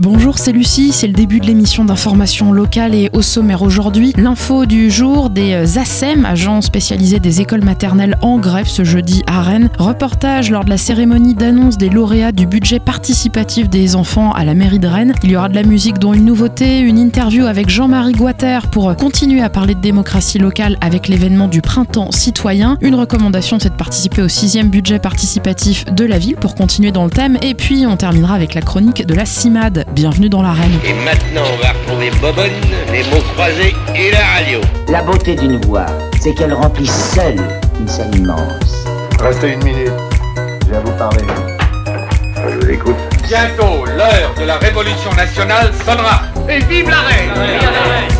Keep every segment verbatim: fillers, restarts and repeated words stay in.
Bonjour, c'est Lucie, c'est le début de l'émission d'information locale et au sommaire aujourd'hui, l'info du jour des A S E M, agents spécialisés des écoles maternelles en grève ce jeudi à Rennes. Reportage lors de la cérémonie d'annonce des lauréats du budget participatif des enfants à la mairie de Rennes. Il y aura de la musique dont une nouveauté, une interview avec Jean-Marie Guater pour continuer à parler de démocratie locale avec l'événement du printemps citoyen. Une recommandation, c'est de participer au sixième budget participatif de la ville pour continuer dans le thème. Et puis on terminera avec la chronique de la CIMAD. Bienvenue dans l'arène. Et maintenant, on va retrouver Bobonne, les mots croisés et la radio. La beauté d'une voix, c'est qu'elle remplit seule une salle immense. Restez une minute, je viens vous parler. Je vous écoute. Bientôt, l'heure de la révolution nationale sonnera. Et vive la reine! Vive la reine!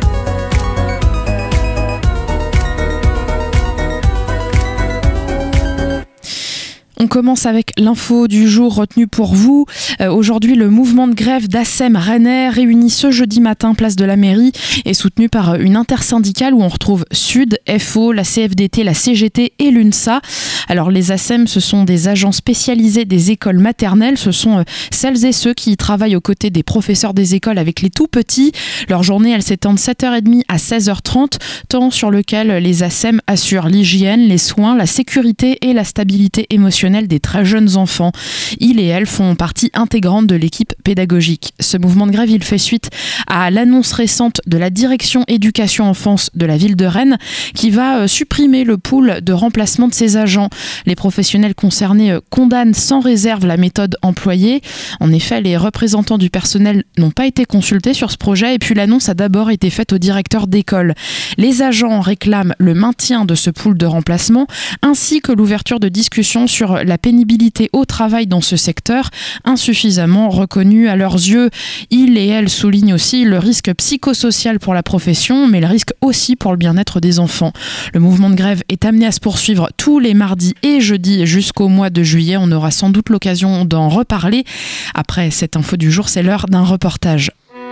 On commence avec l'info du jour retenue pour vous. Euh, aujourd'hui, le mouvement de grève d'A S E M Rennais réuni ce jeudi matin place de la mairie est soutenu par une intersyndicale où on retrouve Sud, F O, la C F D T, la C G T et l'UNSA. Alors les A S E M, ce sont des agents spécialisés des écoles maternelles. Ce sont euh, celles et ceux qui travaillent aux côtés des professeurs des écoles avec les tout petits. Leur journée, elle s'étend de sept heures trente à seize heures trente, temps sur lequel les A S E M assurent l'hygiène, les soins, la sécurité et la stabilité émotionnelle des très jeunes enfants. Ils et elles font partie intégrante de l'équipe pédagogique. Ce mouvement de grève, il fait suite à l'annonce récente de la direction éducation enfance de la ville de Rennes qui va supprimer le pool de remplacement de ses agents. Les professionnels concernés condamnent sans réserve la méthode employée. En effet, les représentants du personnel n'ont pas été consultés sur ce projet et puis l'annonce a d'abord été faite au directeur d'école. Les agents réclament le maintien de ce pool de remplacement ainsi que l'ouverture de discussions sur la pénibilité au travail dans ce secteur, insuffisamment reconnu à leurs yeux. Ils et elles soulignent aussi le risque psychosocial pour la profession, mais le risque aussi pour le bien-être des enfants. Le mouvement de grève est amené à se poursuivre tous les mardis et jeudis jusqu'au mois de juillet. On aura sans doute l'occasion d'en reparler. Après cette info du jour, c'est l'heure d'un reportage.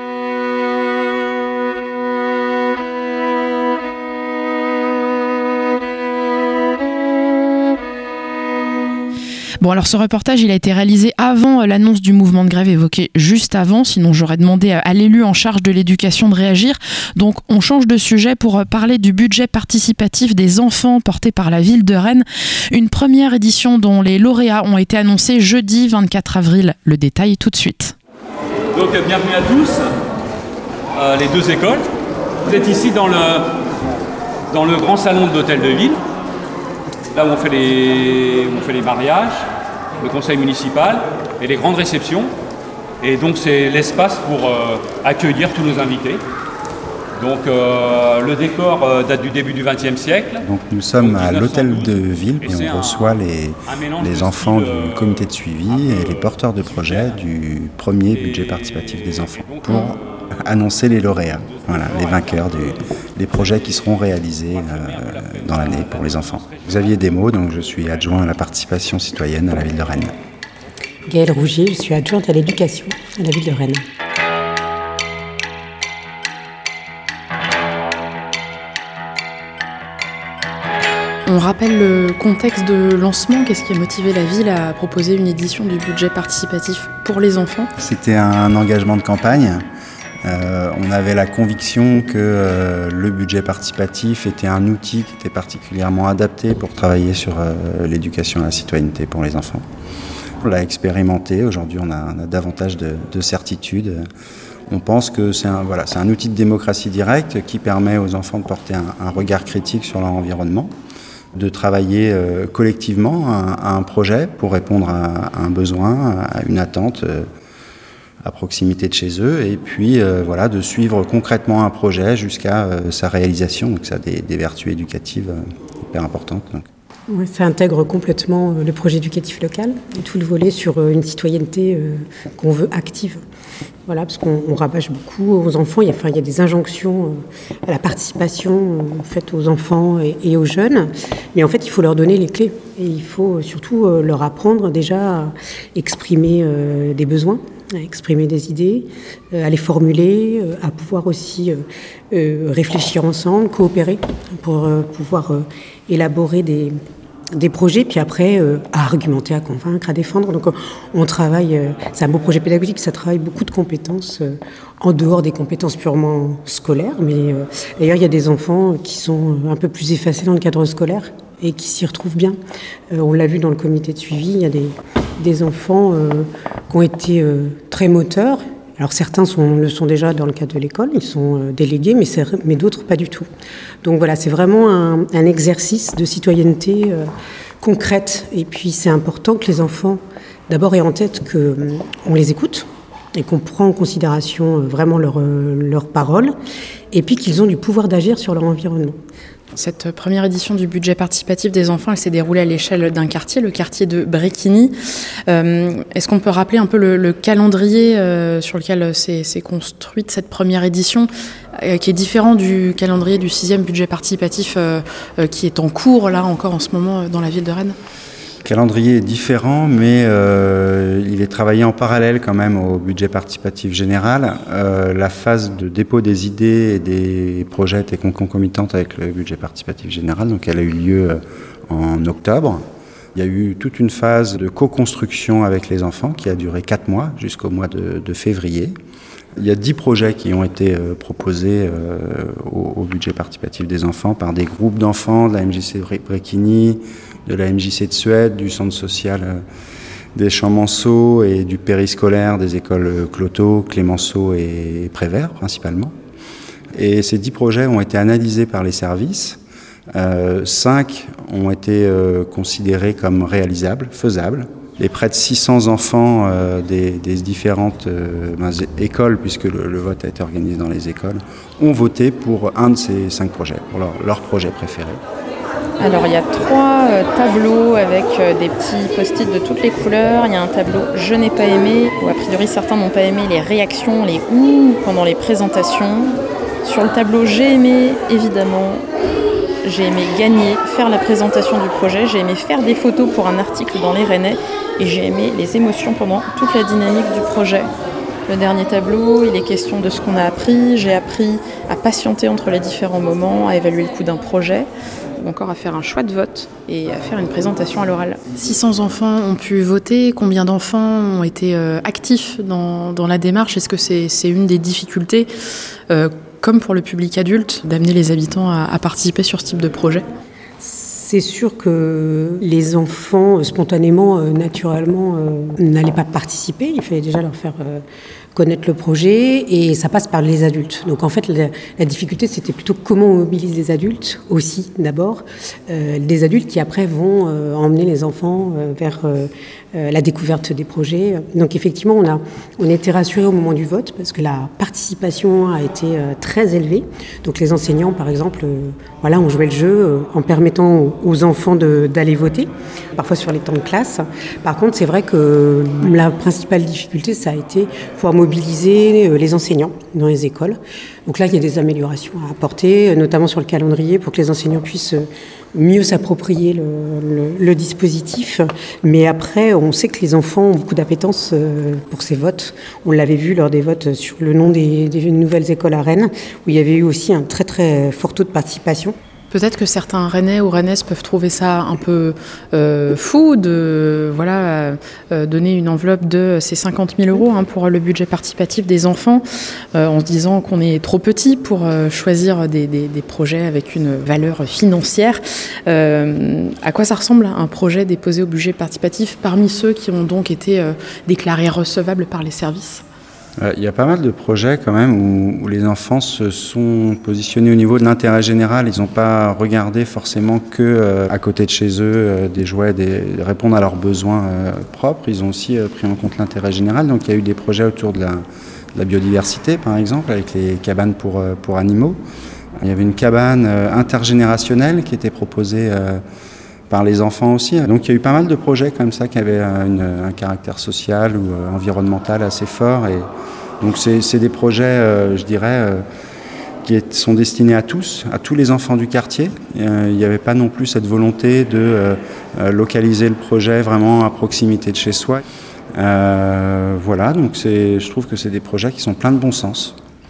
Bon, alors ce reportage, il a été réalisé avant l'annonce du mouvement de grève évoqué juste avant, sinon j'aurais demandé à l'élu en charge de l'éducation de réagir. Donc on change de sujet pour parler du budget participatif des enfants porté par la ville de Rennes. Une première édition dont les lauréats ont été annoncés jeudi vingt-quatre avril. Le détail tout de suite. Donc bienvenue à tous, euh, les deux écoles. Vous êtes ici dans le, dans le grand salon de l'hôtel de ville. Là où on fait les, on fait les mariages, le conseil municipal et les grandes réceptions. Et donc c'est l'espace pour euh, accueillir tous nos invités. Donc euh, le décor euh, date du début du vingtième siècle. Donc nous sommes à l'hôtel de ville et on reçoit les, les enfants du comité de suivi et les porteurs de projets du premier budget participatif des enfants pour annoncer les lauréats, voilà, les vainqueurs du, des projets qui seront réalisés euh, dans l'année pour les enfants. Xavier Desmaux, donc je suis adjoint à la participation citoyenne à la ville de Rennes. Gaëlle Rougier, je suis adjointe à l'éducation à la ville de Rennes. On rappelle le contexte de lancement, qu'est-ce qui a motivé la ville à proposer une édition du budget participatif pour les enfants ? C'était un engagement de campagne. Euh, on avait la conviction que euh, le budget participatif était un outil qui était particulièrement adapté pour travailler sur euh, l'éducation à la citoyenneté pour les enfants. On l'a expérimenté, aujourd'hui on a, on a davantage de, de certitude. On pense que c'est un, voilà, c'est un outil de démocratie directe qui permet aux enfants de porter un, un regard critique sur leur environnement, de travailler euh, collectivement à, à un projet pour répondre à, à un besoin, à une attente euh, à proximité de chez eux, et puis euh, voilà, de suivre concrètement un projet jusqu'à euh, sa réalisation. Donc ça a des, des vertus éducatives euh, hyper importantes. Donc. Ouais, ça intègre complètement euh, le projet éducatif local et tout le volet sur euh, une citoyenneté euh, qu'on veut active. Voilà, parce qu'on on rabâche beaucoup aux enfants. Il y a, enfin, il y a des injonctions euh, à la participation euh, faite aux enfants et, et aux jeunes. Mais en fait, il faut leur donner les clés. Et il faut surtout euh, leur apprendre déjà à exprimer euh, des besoins, à exprimer des idées, euh, à les formuler, euh, à pouvoir aussi euh, euh, réfléchir ensemble, coopérer pour euh, pouvoir euh, élaborer des, des projets, puis après euh, à argumenter, à convaincre, à défendre. Donc on travaille, euh, c'est un beau projet pédagogique, ça travaille beaucoup de compétences euh, en dehors des compétences purement scolaires. Mais euh, d'ailleurs, il y a des enfants qui sont un peu plus effacés dans le cadre scolaire et qui s'y retrouvent bien. Euh, on l'a vu dans le comité de suivi, il y a des, des enfants euh, qui ont été euh, très moteurs. Alors certains sont, le sont déjà dans le cadre de l'école, ils sont euh, délégués, mais, mais d'autres pas du tout. Donc voilà, c'est vraiment un, un exercice de citoyenneté euh, concrète. Et puis c'est important que les enfants, d'abord, aient en tête qu'on les écoute et qu'on prend en considération euh, vraiment leurs leur paroles, et puis qu'ils ont du pouvoir d'agir sur leur environnement. Cette première édition du budget participatif des enfants, elle s'est déroulée à l'échelle d'un quartier, le quartier de Bréquigny. Euh, est-ce qu'on peut rappeler un peu le, le calendrier euh, sur lequel s'est, s'est construite cette première édition, euh, qui est différent du calendrier du sixième budget participatif euh, euh, qui est en cours, là encore en ce moment, dans la ville de Rennes ? Le calendrier est différent, mais euh, il est travaillé en parallèle quand même au budget participatif général. Euh, la phase de dépôt des idées et des projets était concomitante avec le budget participatif général, donc elle a eu lieu en octobre. Il y a eu toute une phase de co-construction avec les enfants qui a duré quatre mois, jusqu'au mois de, de février. Il y a dix projets qui ont été euh, proposés euh, au, au budget participatif des enfants par des groupes d'enfants de la M J C Bréquigny, de la M J C de Suède, du centre social euh, des Champs-Manceaux et du périscolaire des écoles Cloteau, Clémenceau et Prévert principalement. Et ces dix projets ont été analysés par les services. Euh, cinq ont été euh, considérés comme réalisables, faisables. Les près de six cents enfants euh, des, des différentes euh, ben, écoles, puisque le, le vote a été organisé dans les écoles, ont voté pour un de ces cinq projets, pour leur, leur projet préféré. Alors il y a trois euh, tableaux avec euh, des petits post-it de toutes les couleurs. Il y a un tableau « Je n'ai pas aimé » où a priori certains n'ont pas aimé les réactions, les « ouh » pendant les présentations. Sur le tableau « J'ai aimé », évidemment, j'ai aimé gagner, faire la présentation du projet, j'ai aimé faire des photos pour un article dans les Rennais et j'ai aimé les émotions pendant toute la dynamique du projet. Le dernier tableau, il est question de ce qu'on a appris. J'ai appris à patienter entre les différents moments, à évaluer le coût d'un projet, ou encore à faire un choix de vote et à faire une présentation à l'oral. six cents enfants ont pu voter. Combien d'enfants ont été euh, actifs dans, dans la démarche ? Est-ce que c'est, c'est une des difficultés, euh, comme pour le public adulte, d'amener les habitants à, à participer sur ce type de projet ? C'est sûr que les enfants, spontanément, euh, naturellement, euh, n'allaient pas participer. Il fallait déjà leur faire euh, connaître le projet et ça passe par les adultes. Donc en fait, la, la difficulté, c'était plutôt comment on mobilise les adultes aussi, d'abord. Euh, des adultes qui après vont euh, emmener les enfants euh, vers euh, euh, la découverte des projets. Donc effectivement, on a, on a été rassurés au moment du vote parce que la participation a été euh, très élevée. Donc les enseignants, par exemple, euh, voilà, ont joué le jeu euh, en permettant aux enfants de, d'aller voter, parfois sur les temps de classe. Par contre, c'est vrai que la principale difficulté, ça a été pouvoir mobiliser les enseignants dans les écoles. Donc là, il y a des améliorations à apporter, notamment sur le calendrier, pour que les enseignants puissent mieux s'approprier le, le, le dispositif. Mais après, on sait que les enfants ont beaucoup d'appétence pour ces votes. On l'avait vu lors des votes sur le nom des, des nouvelles écoles à Rennes, où il y avait eu aussi un très très fort taux de participation. Peut-être que certains Rennais ou Rennaises peuvent trouver ça un peu euh, fou de voilà, euh, donner une enveloppe de ces cinquante mille euros hein, pour le budget participatif des enfants, euh, en se disant qu'on est trop petit pour euh, choisir des, des, des projets avec une valeur financière. Euh, à quoi ça ressemble un projet déposé au budget participatif parmi ceux qui ont donc été euh, déclarés recevables par les services ? Il y a pas mal de projets quand même où, où les enfants se sont positionnés au niveau de l'intérêt général. Ils n'ont pas regardé forcément que euh, à côté de chez eux euh, des jouets, des, répondre à leurs besoins euh, propres. Ils ont aussi euh, pris en compte l'intérêt général. Donc il y a eu des projets autour de la, de la biodiversité par exemple, avec les cabanes pour, euh, pour animaux. Il y avait une cabane euh, intergénérationnelle qui était proposée euh, par les enfants aussi. Donc il y a eu pas mal de projets comme ça qui avaient une, un caractère social ou euh, environnemental assez fort. Et donc c'est, c'est des projets, euh, je dirais, euh, qui est, sont destinés à tous, à tous les enfants du quartier. Euh, il n'y avait pas non plus cette volonté de euh, localiser le projet vraiment à proximité de chez soi. Euh, voilà, donc c'est, je trouve que c'est des projets qui sont pleins de bon sens.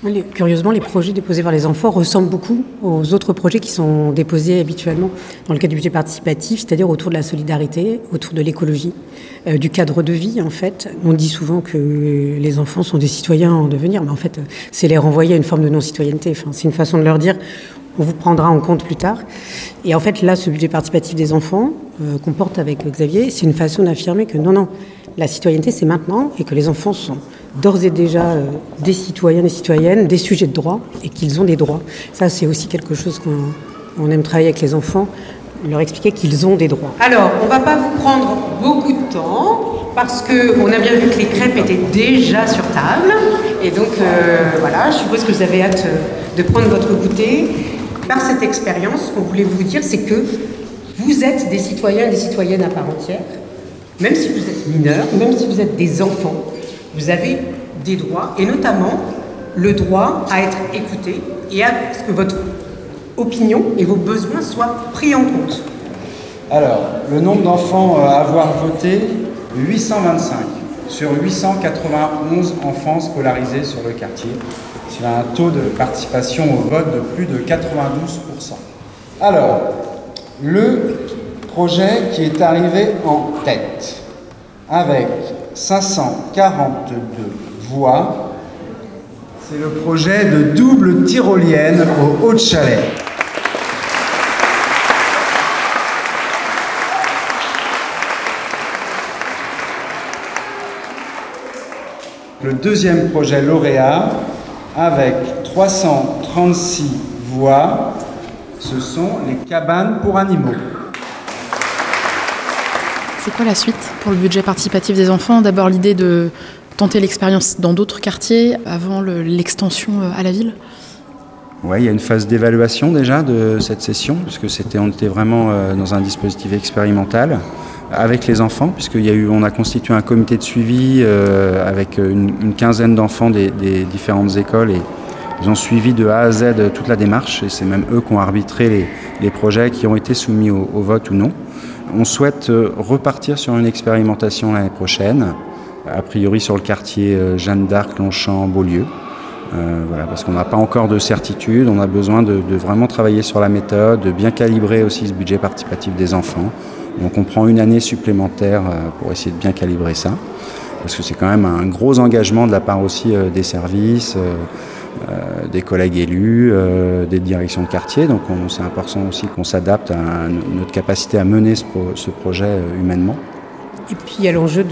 Les, curieusement, les projets déposés par les enfants ressemblent beaucoup aux autres projets qui sont déposés habituellement dans le cadre du budget participatif, c'est-à-dire autour de la solidarité, autour de l'écologie, euh, du cadre de vie en fait. On dit souvent que les enfants sont des citoyens en devenir, mais en fait, c'est les renvoyer à une forme de non-citoyenneté. Enfin, c'est une façon de leur dire on vous prendra en compte plus tard. Et en fait, là, ce budget participatif des enfants euh, qu'on porte avec Xavier, c'est une façon d'affirmer que non, non, la citoyenneté, c'est maintenant et que les enfants sont d'ores et déjà euh, des citoyens, des citoyennes, des sujets de droit et qu'ils ont des droits. Ça, c'est aussi quelque chose qu'on on aime travailler avec les enfants, leur expliquer qu'ils ont des droits. Alors, on ne va pas vous prendre beaucoup de temps parce qu'on a bien vu que les crêpes étaient déjà sur table. Et donc, euh, voilà, je suppose que vous avez hâte de prendre votre goûter. Par cette expérience, ce qu'on voulait vous dire, c'est que vous êtes des citoyens et des citoyennes à part entière. Même si vous êtes mineurs, même si vous êtes des enfants, vous avez des droits, et notamment le droit à être écouté et à ce que votre opinion et vos besoins soient pris en compte. Alors, le nombre d'enfants à avoir voté, huit cent vingt-cinq sur huit cent quatre-vingt-onze enfants scolarisés sur le quartier, sur un taux de participation au vote de plus de quatre-vingt-douze pour cent. Alors, le projet qui est arrivé en tête, avec cinq cent quarante-deux voix, c'est le projet de double tyrolienne au Haut-de-Chalais. Le deuxième projet lauréat, avec trois cent trente-six voix, ce sont les cabanes pour animaux. C'est quoi la suite pour le budget participatif des enfants ? D'abord l'idée de tenter l'expérience dans d'autres quartiers avant le, l'extension à la ville ? Oui, il y a une phase d'évaluation déjà de cette session, puisque c'était, on était vraiment dans un dispositif expérimental avec les enfants, puisqu'il y a eu, on a constitué un comité de suivi euh, avec une, une quinzaine d'enfants des, des différentes écoles et ils ont suivi de A à Z toute la démarche et c'est même eux qui ont arbitré les, les projets qui ont été soumis au, au vote ou non. On souhaite repartir sur une expérimentation l'année prochaine, a priori sur le quartier Jeanne d'Arc, Longchamp, Beaulieu. Euh, voilà, parce qu'on n'a pas encore de certitude, on a besoin de, de vraiment travailler sur la méthode, de bien calibrer aussi ce budget participatif des enfants. Donc on prend une année supplémentaire pour essayer de bien calibrer ça, parce que c'est quand même un gros engagement de la part aussi des services, euh, des collègues élus, euh, des directions de quartier. Donc on, c'est important aussi qu'on s'adapte à notre capacité à mener ce, pro, ce projet humainement. Et puis il y a l'enjeu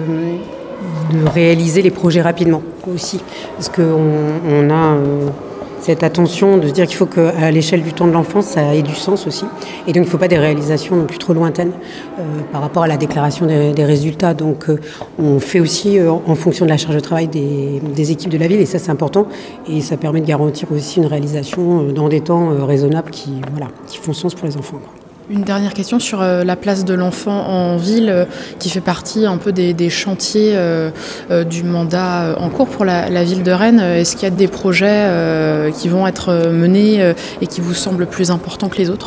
de, de réaliser les projets rapidement aussi, parce qu'on on a euh, cette attention de se dire qu'il faut qu'à l'échelle du temps de l'enfance, ça ait du sens aussi. Et donc il ne faut pas des réalisations non plus trop lointaines euh, par rapport à la déclaration des, des résultats. Donc euh, on fait aussi euh, en fonction de la charge de travail des, des équipes de la ville, et ça c'est important. Et ça permet de garantir aussi une réalisation euh, dans des temps euh, raisonnables qui, voilà, qui font sens pour les enfants, quoi. Une dernière question sur euh, la place de l'enfant en ville, euh, qui fait partie un peu des, des chantiers euh, euh, du mandat euh, en cours pour la, la ville de Rennes. Est-ce qu'il y a des projets euh, qui vont être menés euh, et qui vous semblent plus importants que les autres ?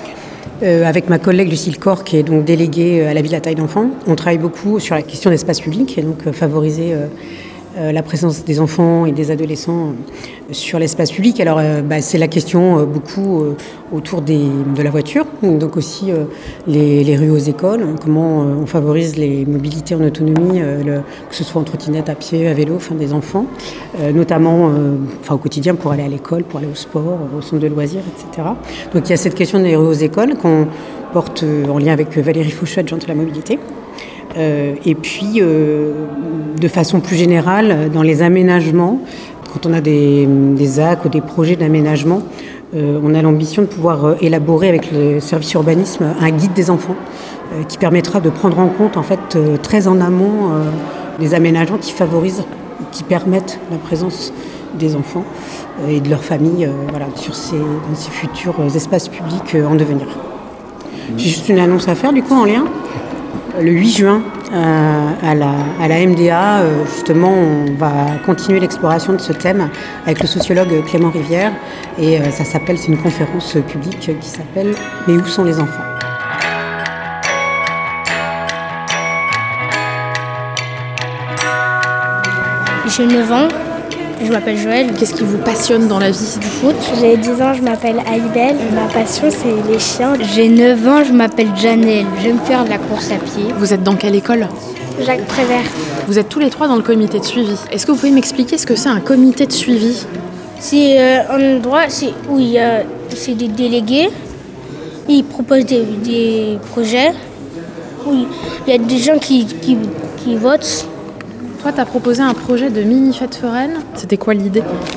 Euh, avec ma collègue Lucille Corr, qui est donc déléguée à la ville à taille d'enfant, on travaille beaucoup sur la question d'espace public et donc euh, favoriser euh, Euh, la présence des enfants et des adolescents euh, sur l'espace public. Alors, euh, bah, c'est la question euh, beaucoup euh, autour des, de la voiture, donc aussi euh, les, les rues aux écoles, comment euh, on favorise les mobilités en autonomie, euh, le, que ce soit en trottinette, à pied, à vélo, enfin, des enfants, euh, notamment euh, enfin, au quotidien pour aller à l'école, pour aller au sport, au centre de loisirs, et cetera. Donc, il y a cette question des rues aux écoles qu'on porte euh, en lien avec Valérie Foucheux, adjointe à la mobilité. Euh, et puis, euh, de façon plus générale, dans les aménagements, quand on a des, des A C ou des projets d'aménagement, euh, on a l'ambition de pouvoir euh, élaborer avec le service urbanisme un guide des enfants euh, qui permettra de prendre en compte, en fait, euh, très en amont, euh, des aménagements qui favorisent, qui permettent la présence des enfants euh, et de leur famille, euh, voilà, sur ces, dans ces futurs espaces publics euh, en devenir. J'ai juste une annonce à faire, du coup, en lien. Le huit juin, euh, à, la, à la M D A, euh, justement, on va continuer l'exploration de ce thème avec le sociologue Clément Rivière. Et euh, ça s'appelle, c'est une conférence publique qui s'appelle « Mais où sont les enfants ?» J'ai neuf ans. Je m'appelle Joël. Qu'est-ce qui vous passionne dans la vie du foot? J'ai dix ans, je m'appelle Aïbel. Ma passion, c'est les chiens. J'ai neuf ans, je m'appelle Janelle. J'aime faire de la course à pied. Vous êtes dans quelle école? Jacques Prévert. Vous êtes tous les trois dans le comité de suivi. Est-ce que vous pouvez m'expliquer ce que c'est un comité de suivi? C'est euh, un endroit c'est, où il y a c'est des délégués. Ils proposent des, des projets. Où il y a des gens qui, qui, qui votent. Toi, tu as proposé un projet de mini-fête foraine. C'était quoi l'idée?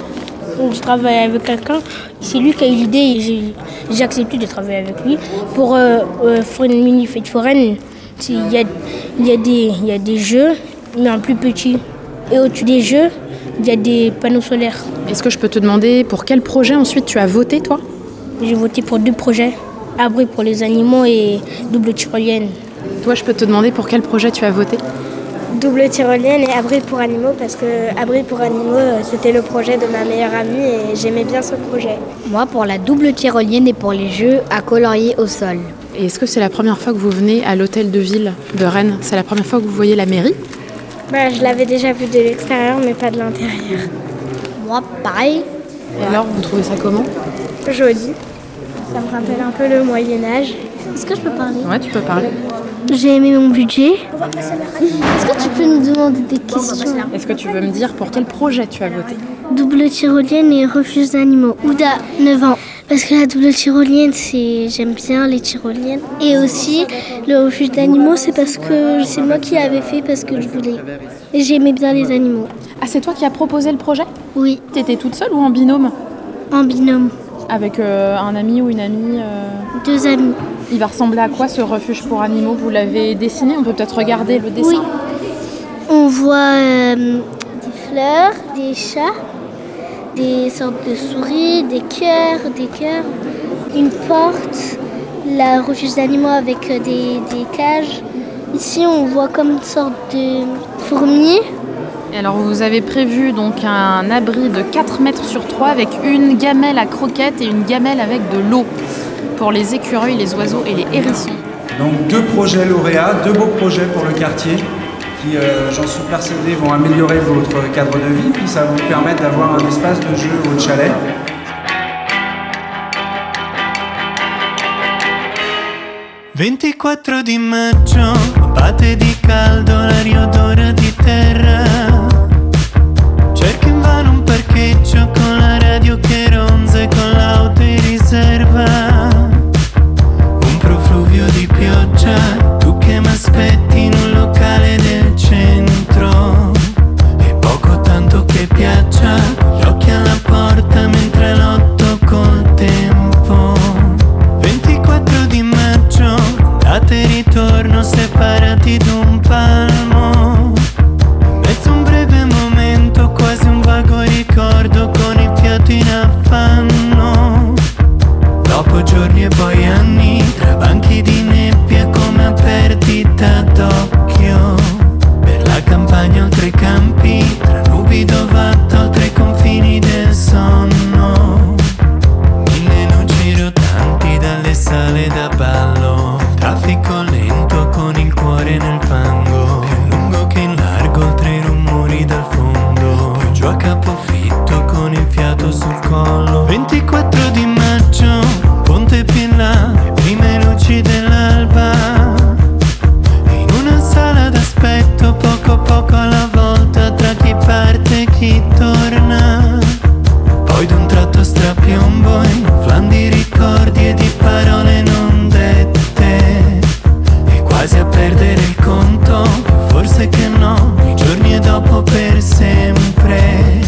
Je travaille avec quelqu'un. C'est lui qui a eu l'idée et j'ai, j'ai accepté de travailler avec lui. Pour euh, euh, faire une mini-fête foraine, il y a, il y a des, il y a des jeux, mais en plus petit. Et au-dessus des jeux, il y a des panneaux solaires. Est-ce que je peux te demander pour quel projet ensuite tu as voté, toi? J'ai voté pour deux projets. Abri pour les animaux et double tyrolienne. Toi, je peux te demander pour quel projet tu as voté? Double tyrolienne et abri pour animaux, parce que abri pour animaux, c'était le projet de ma meilleure amie et j'aimais bien ce projet. Moi, pour la double tyrolienne et pour les jeux à colorier au sol. Et est-ce que c'est la première fois que vous venez à l'hôtel de ville de Rennes? C'est la première fois que vous voyez la mairie? Bah, je l'avais déjà vu de l'extérieur, mais pas de l'intérieur. Moi, pareil. Et ouais. Alors, vous trouvez ça comment? Joli. Ça me rappelle un peu le Moyen-Âge. Est-ce que je peux parler? Ouais, tu peux parler. J'ai aimé mon budget. Est-ce que tu peux nous demander des questions? Est-ce que tu veux me dire pour quel projet tu as voté? Double tyrolienne et refuge d'animaux. Ouda, neuf ans. Parce que la double tyrolienne, c'est j'aime bien les tyroliennes. Et aussi, le refuge d'animaux, c'est parce que c'est moi qui l'avais fait parce que je voulais. Et j'aimais bien les animaux. Ah, c'est toi qui as proposé le projet? Oui. T'étais toute seule ou en binôme? En binôme. Avec euh, un ami ou une amie euh... Deux amis. Il va ressembler à quoi ce refuge pour animaux? Vous l'avez dessiné? On peut peut-être regarder le dessin. Oui. On voit euh, des fleurs, des chats, des sortes de souris, des cœurs, des cœurs, une porte, le refuge d'animaux avec des, des cages. Ici, on voit comme une sorte de fourmi. Et alors, vous avez prévu donc un abri de quatre mètres sur trois avec une gamelle à croquettes et une gamelle avec de l'eau pour les écureuils, les oiseaux et les hérissons. Donc deux projets lauréats, deux beaux projets pour le quartier qui, euh, j'en suis persuadé, vont améliorer votre cadre de vie, puis ça va vous permettre d'avoir un espace de jeu au chalet. ventiquattro di maggio, batte di caldo, l'aria odore di terra. Cerco invano un parcheggio con la radio che ronza e con l'auto in riserva. Un profluvio di pioggia, tu che m'aspetti in un locale del centro. E poco tanto che piaccia, gli occhi alla porta mentre lotto col tempo. ventiquattro di maggio, data e ritorno separati d'un palmo. In mezzo a un breve momento, quasi un vago ricordo con il fiato in affanno. Dopo giorni e poi anni, tra banchi di nebbia come a perdita d'occhio. Per la campagna oltre i campi, tra nubi dovate oltre i confini del sonno. Mille luci rotanti dalle sale da ballo. Traffico lento con il cuore nel fango. Più lungo che in largo oltre i rumori dal fondo. Più giù a capofitto con il fiato sul collo. ventiquattro di maggio, ponte più in là, le prime luci dell'alba. In una sala d'aspetto poco poco alla volta tra chi parte e chi torna. Poi d'un tratto strapiombo, inflandi ricordi e di parole non dette. E quasi a perdere il conto, forse che no, i giorni e dopo per sempre.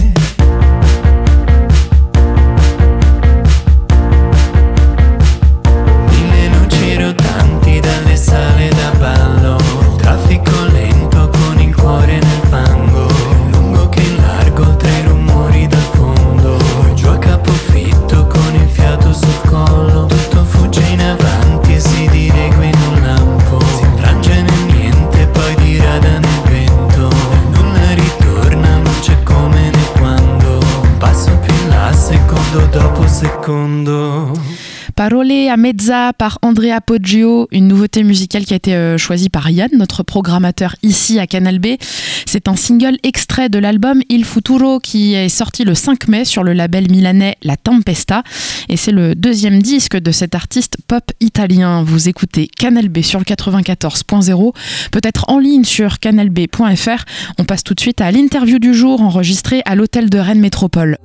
Mille luci rotanti dalle sale da ballo. Traffico lento con il cuore nel fango. Più lungo che in largo oltre i rumori dal fondo. Poi giù a capofitto con il fiato sul collo. Tutto fugge in avanti e si dilegue in un lampo. Si infrange nel niente poi dirada nel vento. Nulla ritorna, non c'è come né quando. Un passo più in là, secondo dopo secondo. Parole a mezza par Andrea Poggio, une nouveauté musicale qui a été euh, choisie par Yann, notre programmateur ici à Canal B. C'est un single extrait de l'album Il Futuro qui est sorti le cinq mai sur le label milanais La Tempesta et c'est le deuxième disque de cet artiste pop italien. Vous écoutez Canal B sur le quatre-vingt-quatorze point zéro, peut-être en ligne sur canal b point f r. On passe tout de suite à l'interview du jour enregistrée à l'hôtel de Rennes Métropole.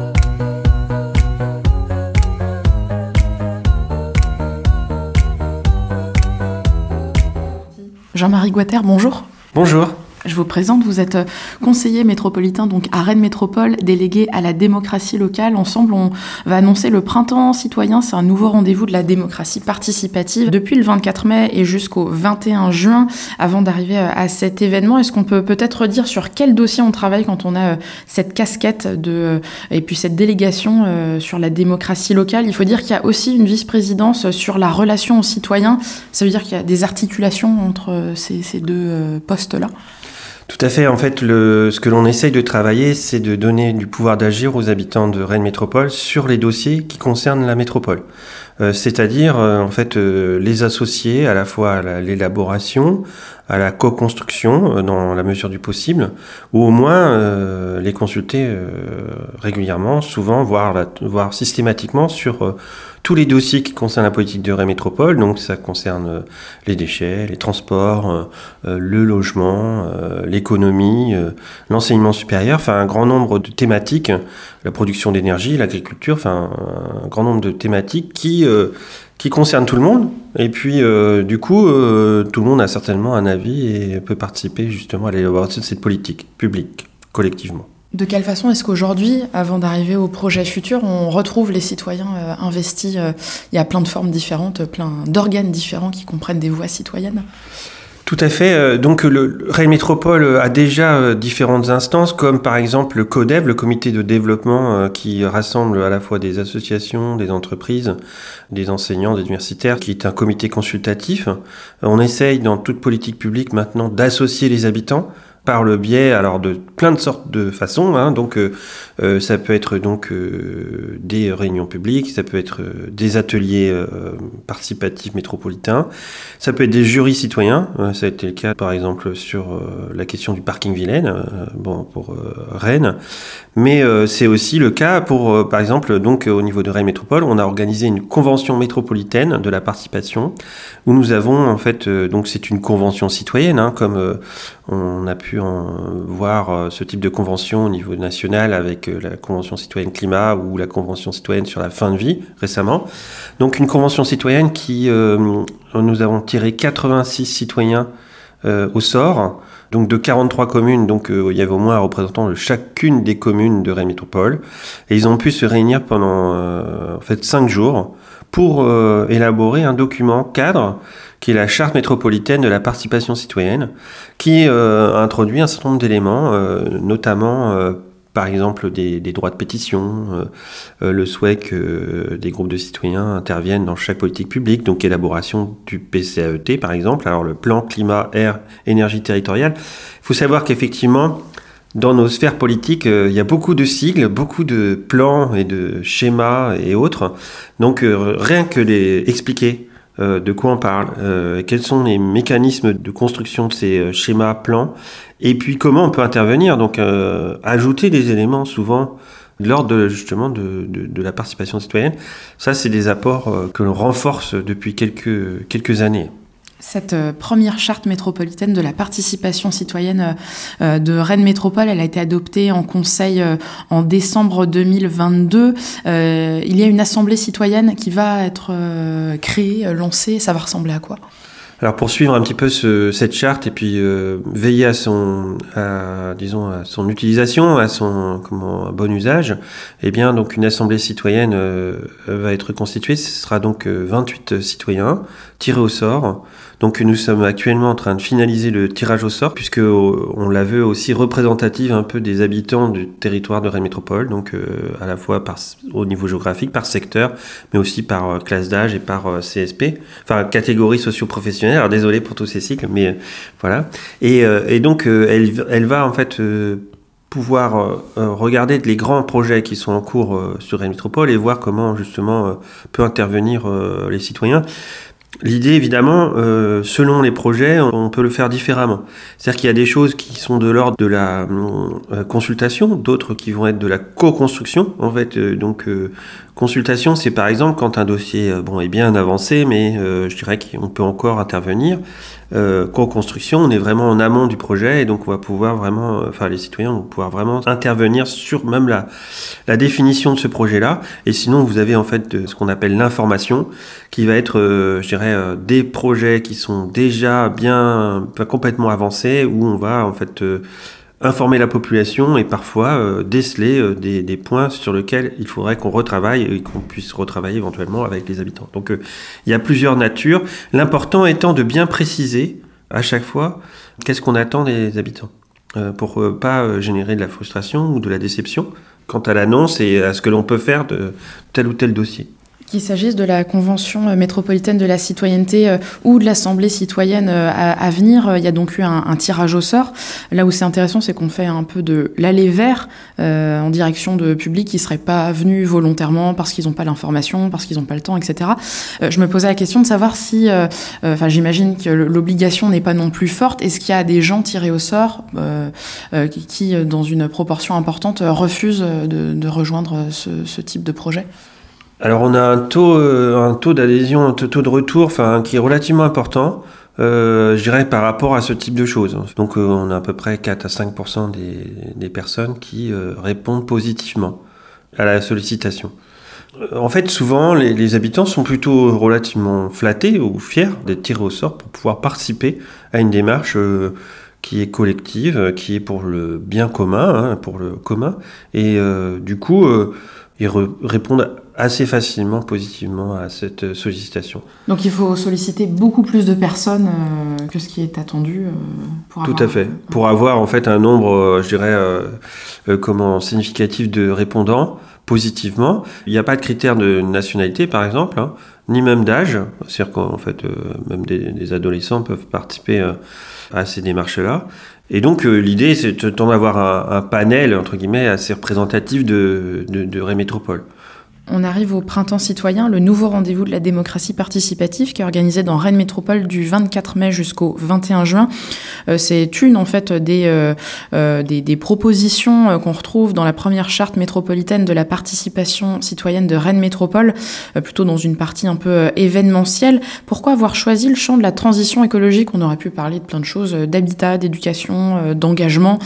Jean-Marie Guater, bonjour. Bonjour. Je vous présente, vous êtes conseiller métropolitain donc à Rennes Métropole, délégué à la démocratie locale. Ensemble, on va annoncer le printemps citoyen. C'est un nouveau rendez-vous de la démocratie participative depuis le vingt-quatre mai et jusqu'au vingt et un juin. Avant d'arriver à cet événement, est-ce qu'on peut peut-être dire sur quel dossier on travaille quand on a cette casquette de, et puis cette délégation sur la démocratie locale? Il faut dire qu'il y a aussi une vice-présidence sur la relation aux citoyens. Ça veut dire qu'il y a des articulations entre ces, ces deux postes-là? Tout à fait. En fait, le, ce que l'on essaye de travailler, c'est de donner du pouvoir d'agir aux habitants de Rennes Métropole sur les dossiers qui concernent la métropole. Euh, c'est-à-dire, euh, en fait, euh, les associer à la fois à la, l'élaboration, à la co-construction, euh, dans la mesure du possible, ou au moins euh, les consulter euh, régulièrement, souvent, voire, la, voire systématiquement sur euh, tous les dossiers qui concernent la politique de Rennes Métropole. Donc ça concerne euh, les déchets, les transports, euh, euh, le logement, euh, l'économie, euh, l'enseignement supérieur, enfin un grand nombre de thématiques, la production d'énergie, l'agriculture, enfin un grand nombre de thématiques qui euh, qui concernent tout le monde. Et puis euh, du coup, euh, tout le monde a certainement un avis et peut participer justement à l'élaboration de cette politique publique collectivement. De quelle façon est-ce qu'aujourd'hui, avant d'arriver au projet futur, on retrouve les citoyens euh, investis euh, il y a plein de formes différentes, plein d'organes différents qui comprennent des voix citoyennes? Tout à fait. Donc le Rennes Métropole a déjà différentes instances, comme par exemple le CODEV, le comité de développement qui rassemble à la fois des associations, des entreprises, des enseignants, des universitaires, qui est un comité consultatif. On essaye dans toute politique publique maintenant d'associer les habitants par le biais alors de plein de sortes de façons, hein. Donc euh, euh, ça peut être donc euh, des réunions publiques, ça peut être euh, des ateliers euh, participatifs métropolitains, ça peut être des jurys citoyens. Euh, ça a été le cas par exemple sur euh, la question du parking Vilaine, euh, bon pour euh, Rennes, mais euh, c'est aussi le cas pour euh, par exemple donc au niveau de Rennes Métropole, on a organisé une convention métropolitaine de la participation où nous avons en fait euh, donc c'est une convention citoyenne, hein, comme euh, on a pu en voir ce type de convention au niveau national avec la Convention citoyenne climat ou la Convention citoyenne sur la fin de vie récemment. Donc une convention citoyenne qui, euh, nous avons tiré quatre-vingt-six citoyens euh, au sort, donc de quarante-trois communes, donc euh, il y avait au moins un représentant de chacune des communes de Rennes Métropole, et ils ont pu se réunir pendant euh, en fait cinq jours pour euh, élaborer un document cadre qui est la charte métropolitaine de la participation citoyenne, qui euh, introduit un certain nombre d'éléments, euh, notamment euh, par exemple des, des droits de pétition, euh, le souhait que euh, des groupes de citoyens interviennent dans chaque politique publique, donc élaboration du P C A E T par exemple, alors le plan climat, air, énergie territoriale. Il faut savoir qu'effectivement, dans nos sphères politiques, euh, il y a beaucoup de sigles, beaucoup de plans et de schémas et autres, donc euh, rien que les expliquer Euh, de quoi on parle, euh, quels sont les mécanismes de construction de ces euh, schémas, plans, et puis comment on peut intervenir, donc euh, ajouter des éléments souvent lors de justement de, de, de la participation citoyenne. Ça, c'est des apports euh, que l'on renforce depuis quelques, quelques années. Cette euh, première charte métropolitaine de la participation citoyenne euh, de Rennes Métropole, elle a été adoptée en conseil euh, en décembre deux mille vingt-deux. Euh, il y a une assemblée citoyenne qui va être euh, créée, lancée. Ça va ressembler à quoi ? Alors pour suivre un petit peu ce, cette charte et puis euh, veiller à son, à, disons à son utilisation, à son comment, bon usage, eh bien donc une assemblée citoyenne euh, va être constituée. Ce sera donc euh, vingt-huit citoyens tirés au sort. Donc nous sommes actuellement en train de finaliser le tirage au sort puisque euh, on la veut aussi représentative un peu des habitants du territoire de Rennes Métropole, donc euh, à la fois par, au niveau géographique, par secteur, mais aussi par euh, classe d'âge et par euh, C S P, enfin catégorie socio-professionnelle. Alors désolé pour tous ces cycles, mais euh, voilà. Et, euh, et donc euh, elle, elle va en fait euh, pouvoir euh, regarder les grands projets qui sont en cours euh, sur Rennes Métropole et voir comment justement euh, peut intervenir euh, les citoyens. L'idée, évidemment, euh, selon les projets, on peut le faire différemment. C'est-à-dire qu'il y a des choses qui sont de l'ordre de la euh, consultation, d'autres qui vont être de la co-construction. En fait, euh, donc euh, consultation, c'est par exemple quand un dossier euh, bon est bien avancé, mais euh, je dirais qu'on peut encore intervenir. Euh, co-construction, on est vraiment en amont du projet et donc on va pouvoir vraiment, euh, enfin les citoyens vont pouvoir vraiment intervenir sur même la, la définition de ce projet-là. Et sinon, vous avez en fait euh, ce qu'on appelle l'information, qui va être, euh, je dirais, euh, des projets qui sont déjà bien, enfin, complètement avancés, où on va en fait euh, informer la population et parfois euh, déceler euh, des, des points sur lesquels il faudrait qu'on retravaille et qu'on puisse retravailler éventuellement avec les habitants. Donc euh, il y a plusieurs natures. L'important étant de bien préciser à chaque fois qu'est-ce qu'on attend des habitants euh, pour euh, pas euh, générer de la frustration ou de la déception quant à l'annonce et à ce que l'on peut faire de tel ou tel dossier. Qu'il s'agisse de la Convention métropolitaine de la citoyenneté euh, ou de l'Assemblée citoyenne euh, à, à venir, euh, il y a donc eu un, un tirage au sort. Là où c'est intéressant, c'est qu'on fait un peu de l'aller vers euh, en direction de publics qui ne seraient pas venus volontairement parce qu'ils n'ont pas l'information, parce qu'ils n'ont pas le temps, et cetera. Euh, je me posais la question de savoir si, enfin euh, euh, j'imagine que l'obligation n'est pas non plus forte. Est-ce qu'il y a des gens tirés au sort euh, euh, qui, qui, dans une proportion importante, refusent de, de rejoindre ce, ce type de projet ? Alors on a un taux, euh, un taux d'adhésion, un taux de retour, enfin qui est relativement important, euh, je dirais par rapport à ce type de choses. Donc euh, on a à peu près quatre à cinq pour cent des, des personnes qui euh, répondent positivement à la sollicitation. Euh, en fait, souvent les, les habitants sont plutôt relativement flattés ou fiers d'être tirés au sort pour pouvoir participer à une démarche euh, qui est collective, qui est pour le bien commun, hein, pour le commun, et euh, du coup euh, ils re- répondent assez facilement, positivement à cette sollicitation. Donc il faut solliciter beaucoup plus de personnes euh, que ce qui est attendu euh, pour Tout avoir... à fait. Pour avoir en fait un nombre, euh, je dirais, euh, euh, comment, significatif de répondants positivement. Il n'y a pas de critère de nationalité, par exemple, hein, ni même d'âge. C'est-à-dire qu'en fait, euh, même des, des adolescents peuvent participer euh, à ces démarches-là. Et donc euh, l'idée, c'est d'avoir un, un panel, entre guillemets, assez représentatif de, de, de Rennes Métropole. On arrive au Printemps citoyen, le nouveau rendez-vous de la démocratie participative qui est organisé dans Rennes Métropole du vingt-quatre mai jusqu'au vingt et un juin. Euh, c'est une en fait des, euh, euh, des, des propositions euh, qu'on retrouve dans la première charte métropolitaine de la participation citoyenne de Rennes Métropole, euh, plutôt dans une partie un peu euh, événementielle. Pourquoi avoir choisi le champ de la transition écologique ? On aurait pu parler de plein de choses, euh, d'habitat, d'éducation, euh, d'engagement.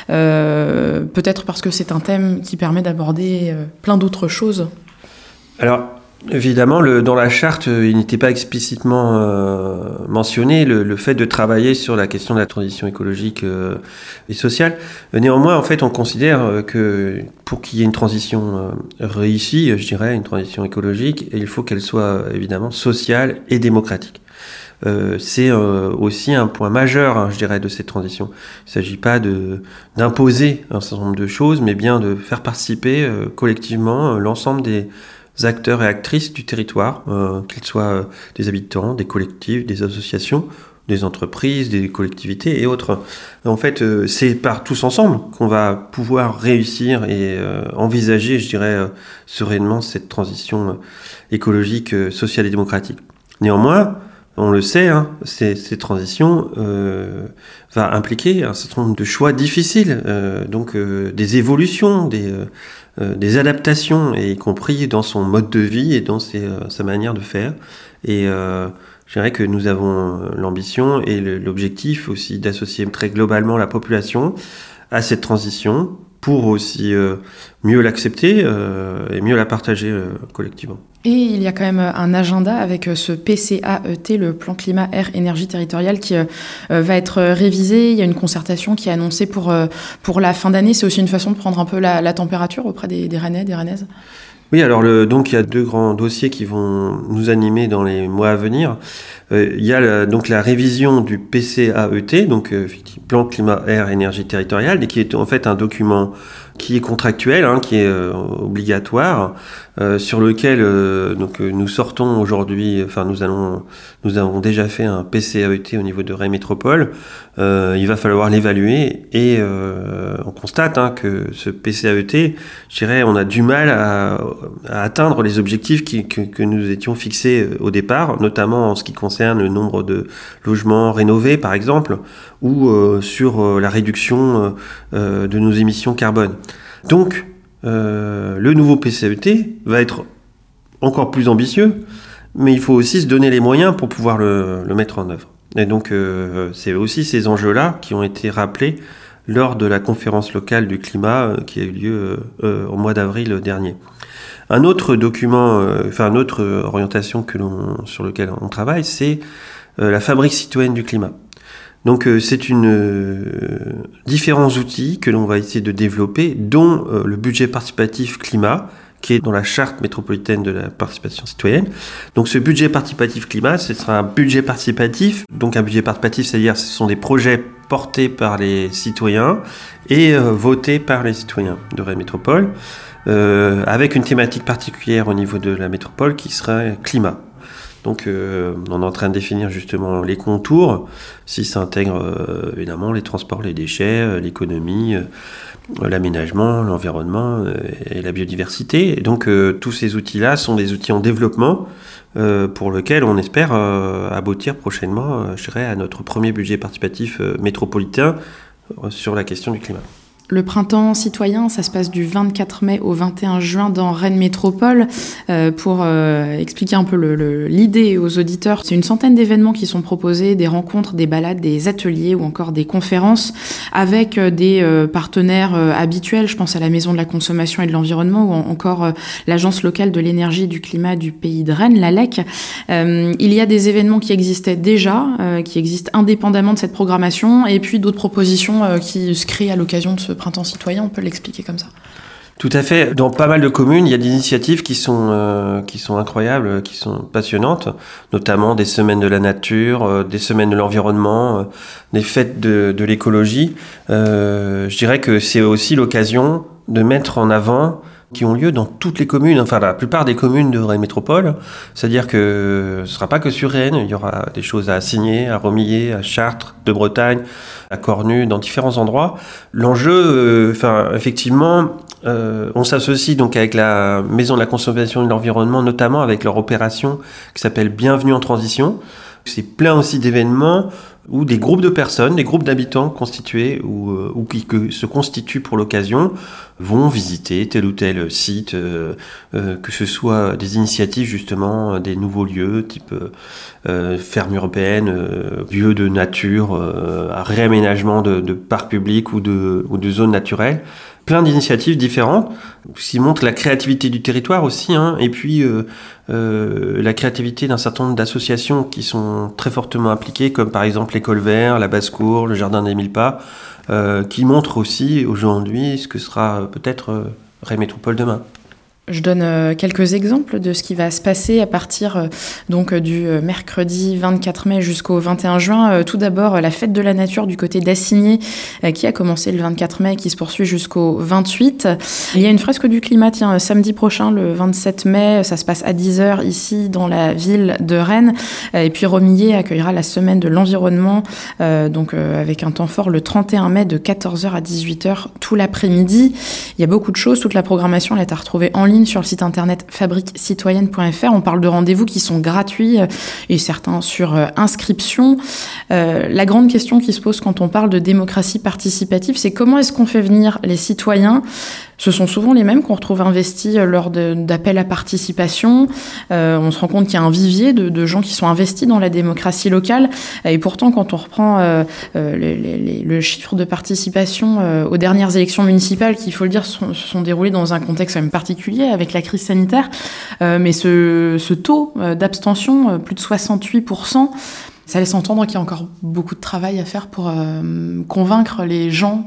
Euh, peut-être parce que c'est un thème qui permet d'aborder euh, plein d'autres choses. Alors, évidemment, le, dans la charte, il n'était pas explicitement euh, mentionné le, le fait de travailler sur la question de la transition écologique euh, et sociale. Néanmoins, en fait, on considère que pour qu'il y ait une transition euh, réussie, je dirais, une transition écologique, il faut qu'elle soit évidemment sociale et démocratique. Euh, c'est euh, aussi un point majeur, hein, je dirais, de cette transition. Il ne s'agit pas de, d'imposer un certain nombre de choses, mais bien de faire participer euh, collectivement euh, l'ensemble des acteurs et actrices du territoire, euh, qu'ils soient euh, des habitants, des collectifs, des associations, des entreprises, des collectivités et autres. En fait, euh, c'est par tous ensemble qu'on va pouvoir réussir et euh, envisager, je dirais, euh, sereinement cette transition euh, écologique, euh, sociale et démocratique. Néanmoins, on le sait, hein, ces, ces transitions euh, va impliquer un certain nombre de choix difficiles, euh, donc euh, des évolutions, des, euh, des adaptations, et y compris dans son mode de vie et dans ses, euh, sa manière de faire. Et euh, je dirais que nous avons l'ambition et le, l'objectif aussi d'associer très globalement la population à cette transition pour aussi euh, mieux l'accepter euh, et mieux la partager euh, collectivement. Et il y a quand même un agenda avec ce P C A E T, le plan climat air énergie territorial, qui euh, va être révisé. Il y a une concertation qui est annoncée pour, euh, pour la fin d'année. C'est aussi une façon de prendre un peu la, la température auprès des, des Rennais, des Rennaises. Oui, alors le, donc il y a deux grands dossiers qui vont nous animer dans les mois à venir. Euh, il y a la, donc la révision du P C A E T, donc euh, plan climat air énergie territorial, et qui est en fait un document qui est contractuel, hein, qui est euh, obligatoire, euh, sur lequel euh, donc euh, nous sortons aujourd'hui. Enfin, nous allons, nous avons déjà fait un P C A E T au niveau de Rennes Métropole. Euh, il va falloir l'évaluer et euh, on constate hein, que ce P C A E T, je dirais, on a du mal à, à atteindre les objectifs qui, que, que nous étions fixés au départ, notamment en ce qui concerne le nombre de logements rénovés, par exemple, ou euh, sur euh, la réduction euh, de nos émissions carbone. Donc, euh, le nouveau P C A E T va être encore plus ambitieux, mais il faut aussi se donner les moyens pour pouvoir le, le mettre en œuvre. Et donc, euh, c'est aussi ces enjeux-là qui ont été rappelés lors de la conférence locale du climat euh, qui a eu lieu euh, euh, au mois d'avril dernier. Un autre document, euh, enfin, une autre orientation que l'on, sur laquelle on travaille, c'est euh, la fabrique citoyenne du climat. Donc euh, c'est une euh, différents outils que l'on va essayer de développer, dont euh, le budget participatif climat, qui est dans la charte métropolitaine de la participation citoyenne. Donc ce budget participatif climat, ce sera un budget participatif. Donc un budget participatif, c'est-à-dire ce sont des projets portés par les citoyens et euh, votés par les citoyens de Rennes Métropole, euh, avec une thématique particulière au niveau de la métropole qui sera climat. Donc euh, on est en train de définir justement les contours, si ça intègre euh, évidemment les transports, les déchets, euh, l'économie, euh, l'aménagement, l'environnement euh, et la biodiversité. Et donc euh, tous ces outils-là sont des outils en développement euh, pour lesquels on espère euh, aboutir prochainement, euh, je dirais, à notre premier budget participatif euh, métropolitain euh, sur la question du climat. Le printemps citoyen, ça se passe du vingt-quatre mai au vingt et un juin dans Rennes Métropole. Euh, pour euh, expliquer un peu le, le, l'idée aux auditeurs, c'est une centaine d'événements qui sont proposés, des rencontres, des balades, des ateliers ou encore des conférences avec euh, des euh, partenaires euh, habituels. Je pense à la Maison de la Consommation et de l'Environnement ou en, encore euh, l'Agence locale de l'énergie et du climat du pays de Rennes, l'A L E C. Euh, il y a des événements qui existaient déjà, euh, qui existent indépendamment de cette programmation, et puis d'autres propositions euh, qui se créent à l'occasion de ce printemps citoyen, on peut l'expliquer comme ça. Tout à fait. Dans pas mal de communes, il y a des initiatives qui sont euh, qui sont incroyables, qui sont passionnantes, notamment des semaines de la nature, euh, des semaines de l'environnement, euh, des fêtes de, de l'écologie. Euh, je dirais que c'est aussi l'occasion de mettre en avant qui ont lieu dans toutes les communes, enfin la plupart des communes de Rennes Métropole. C'est-à-dire que ce ne sera pas que sur Rennes, il y aura des choses à Assigné, à Romilly, à Chartres, de Bretagne, à Cornu, dans différents endroits. L'enjeu, euh, enfin effectivement, euh, on s'associe donc avec la Maison de la Consommation et de l'Environnement, notamment avec leur opération qui s'appelle Bienvenue en Transition. C'est plein aussi d'événements où des groupes de personnes, des groupes d'habitants constitués ou, euh, ou qui que, se constituent pour l'occasion vont visiter tel ou tel site, euh, euh, que ce soit des initiatives justement, des nouveaux lieux type euh, ferme urbaine, euh, lieux de nature, euh, réaménagement de, de parcs publics ou de, ou de zones naturelles. Plein d'initiatives différentes qui montrent la créativité du territoire aussi, hein, et puis euh, euh, la créativité d'un certain nombre d'associations qui sont très fortement impliquées, comme par exemple l'École Vert, la Basse-Cour, le Jardin des Mille Pas, euh, qui montrent aussi aujourd'hui ce que sera peut-être euh, Rennes Métropole demain. Je donne euh, quelques exemples de ce qui va se passer à partir euh, donc euh, du euh, mercredi vingt-quatre mai jusqu'au vingt et un juin. Euh, tout d'abord, euh, la fête de la nature du côté d'Assigné euh, qui a commencé le vingt-quatre mai et qui se poursuit jusqu'au vingt-huit. Il y a une fresque du climat, tiens, euh, samedi prochain, le vingt-sept mai, ça se passe à dix heures ici dans la ville de Rennes. Euh, et puis Romilly accueillera la semaine de l'environnement, euh, donc euh, avec un temps fort le trente et un mai de quatorze heures à dix-huit heures tout l'après-midi. Il y a beaucoup de choses, toute la programmation elle est à retrouver en ligne sur le site internet fabrique citoyenne point f r. On parle de rendez-vous qui sont gratuits et certains sur inscription. Euh, la grande question qui se pose quand on parle de démocratie participative, c'est comment est-ce qu'on fait venir les citoyens ? Ce sont souvent les mêmes qu'on retrouve investis lors de, d'appels à participation. Euh, on se rend compte qu'il y a un vivier de, de gens qui sont investis dans la démocratie locale. Et pourtant, quand on reprend euh, euh, les, les, le chiffre de participation euh, aux dernières élections municipales, qui, il faut le dire, sont, se sont déroulées dans un contexte quand même particulier avec la crise sanitaire, euh, mais ce, ce taux d'abstention, euh, plus de soixante-huit pour cent, ça laisse entendre qu'il y a encore beaucoup de travail à faire pour euh, convaincre les gens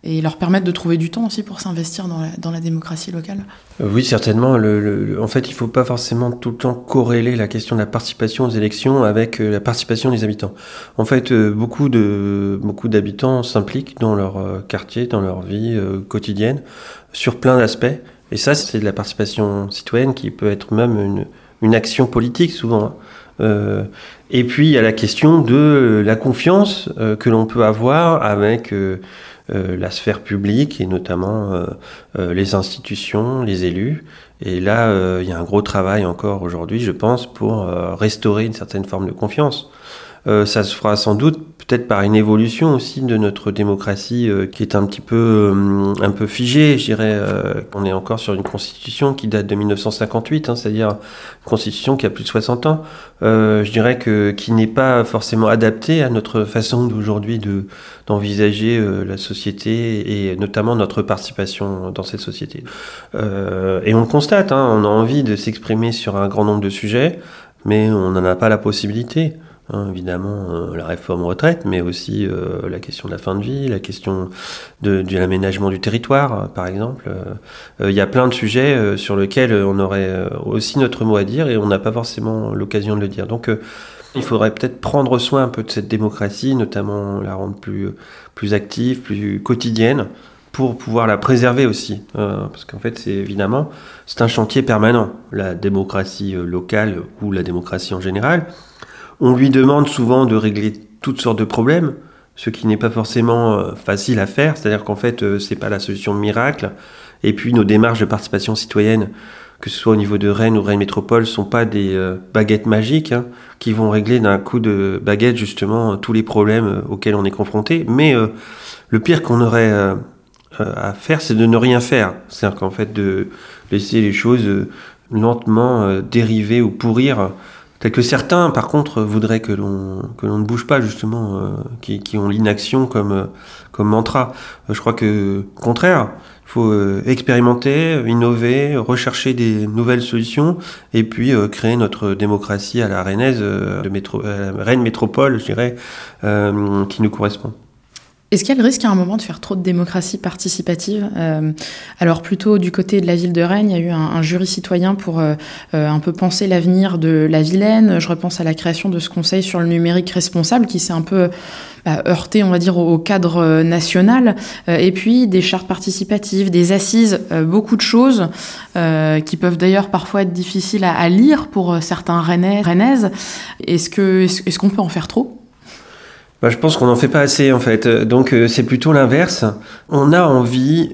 et leur permettre de trouver du temps aussi pour s'investir dans la, dans la démocratie locale. Euh, oui, certainement. Le, le, en fait, il ne faut pas forcément tout le temps corréler la question de la participation aux élections avec euh, la participation des habitants. En fait, euh, beaucoup, de, beaucoup d'habitants s'impliquent dans leur euh, quartier, dans leur vie euh, quotidienne, sur plein d'aspects. Et ça, c'est de la participation citoyenne qui peut être même une, une action politique, souvent. Hein. Euh, et puis, il y a la question de la confiance euh, que l'on peut avoir avec... Euh, Euh, la sphère publique et notamment euh, euh, les institutions, les élus. Et là, euh, il y a un gros travail encore aujourd'hui, je pense, pour euh, restaurer une certaine forme de confiance. Euh, ça se fera sans doute peut-être par une évolution aussi de notre démocratie euh, qui est un petit peu, euh, un peu figée, je dirais. Euh, on est encore sur une constitution qui date de mille neuf cent cinquante-huit, hein, c'est-à-dire une constitution qui a plus de soixante ans. Euh, je dirais que qui n'est pas forcément adaptée à notre façon d'aujourd'hui de, d'envisager euh, la société et notamment notre participation dans cette société. Euh, et on le constate, hein, on a envie de s'exprimer sur un grand nombre de sujets, mais on n'en a pas la possibilité. Hein, évidemment, euh, la réforme retraite, mais aussi euh, la question de la fin de vie, la question de, de l'aménagement du territoire, euh, par exemple. Il euh, euh, y a plein de sujets euh, sur lesquels on aurait euh, aussi notre mot à dire et on n'a pas forcément l'occasion de le dire. Donc, euh, il faudrait peut-être prendre soin un peu de cette démocratie, notamment la rendre plus, plus active, plus quotidienne, pour pouvoir la préserver aussi. Euh, parce qu'en fait, c'est évidemment, c'est un chantier permanent, la démocratie euh, locale ou la démocratie en général. On lui demande souvent de régler toutes sortes de problèmes, ce qui n'est pas forcément euh, facile à faire. C'est-à-dire qu'en fait, euh, c'est pas la solution miracle. Et puis, nos démarches de participation citoyenne, que ce soit au niveau de Rennes ou Rennes Métropole, sont pas des euh, baguettes magiques hein, qui vont régler d'un coup de baguette justement euh, tous les problèmes euh, auxquels on est confronté. Mais euh, le pire qu'on aurait euh, euh, à faire, c'est de ne rien faire. C'est-à-dire qu'en fait, de laisser les choses euh, lentement euh, dériver ou pourrir. Tel que certains, par contre, voudraient que l'on, que l'on ne bouge pas, justement, euh, qui, qui ont l'inaction comme, euh, comme mantra. Euh, je crois que, au contraire, il faut euh, expérimenter, innover, rechercher des nouvelles solutions, et puis euh, créer notre démocratie à la rennaise, euh, de métro, euh, Rennes Métropole, je dirais, euh, qui nous correspond. Est-ce qu'il y a le risque à un moment de faire trop de démocratie participative ? euh, Alors plutôt du côté de la ville de Rennes, il y a eu un, un jury citoyen pour euh, euh, un peu penser l'avenir de la Vilaine. Je repense à la création de ce conseil sur le numérique responsable qui s'est un peu bah, heurté, on va dire, au, au cadre national. Euh, et puis des chartes participatives, des assises, euh, beaucoup de choses euh, qui peuvent d'ailleurs parfois être difficiles à, à lire pour certains Rennais, Rennaises. Est-ce que, est-ce, est-ce qu'on peut en faire trop ? Bah, je pense qu'on n'en fait pas assez, en fait. Donc, euh, c'est plutôt l'inverse. On a envie